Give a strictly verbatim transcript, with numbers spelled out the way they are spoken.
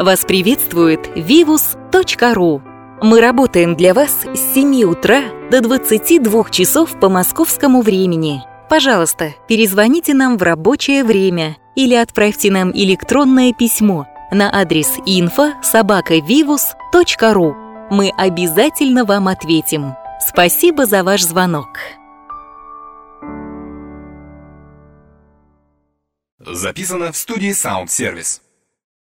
Вас приветствует вивус точка ру. Мы работаем для вас с семи утра до двадцати двух часов по московскому времени. Пожалуйста, перезвоните нам в рабочее время или отправьте нам электронное письмо на адрес инфо собака вивус точка ру. Мы обязательно вам ответим. Спасибо за ваш звонок. Записано в студии Sound Service.